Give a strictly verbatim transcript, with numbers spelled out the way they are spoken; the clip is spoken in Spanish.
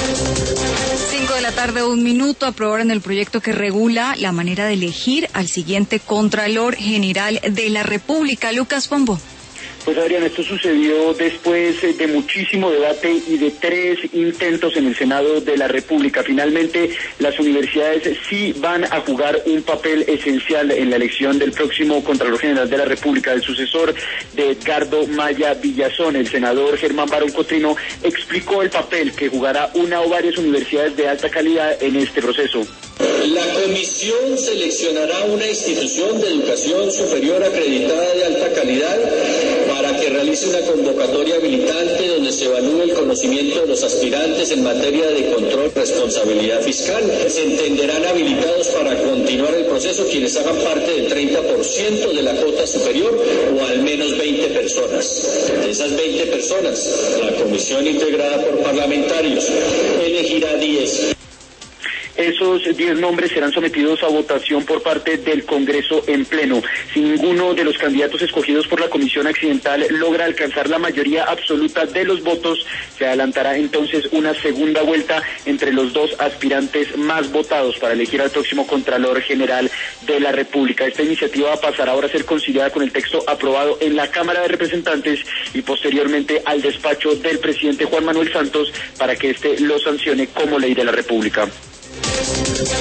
Cinco de la tarde, un minuto, aprobaron el proyecto que regula la manera de elegir al siguiente Contralor General de la República. Lucas Pombo. Pues Adrián, esto sucedió después de muchísimo debate y de tres intentos en el Senado de la República. Finalmente, las universidades sí van a jugar un papel esencial en la elección del próximo Contralor General de la República, el sucesor de Edgardo Maya Villazón. El senador Germán Barón Cotrino explicó el papel que jugará una o varias universidades de alta calidad en este proceso. La comisión seleccionará una institución de educación superior acreditada de alta calidad para que realice una convocatoria habilitante donde se evalúe el conocimiento de los aspirantes en materia de control y responsabilidad fiscal. Se entenderán habilitados para continuar el proceso quienes hagan parte del treinta por ciento de la cuota superior o al menos veinte personas. De esas veinte personas, la comisión integrada por parlamentarios elegirá diez. Esos diez nombres serán sometidos a votación por parte del Congreso en pleno. Si ninguno de los candidatos escogidos por la Comisión Accidental logra alcanzar la mayoría absoluta de los votos, se adelantará entonces una segunda vuelta entre los dos aspirantes más votados para elegir al próximo Contralor General de la República. Esta iniciativa pasará ahora a ser conciliada con el texto aprobado en la Cámara de Representantes y posteriormente al despacho del presidente Juan Manuel Santos para que éste lo sancione como ley de la República.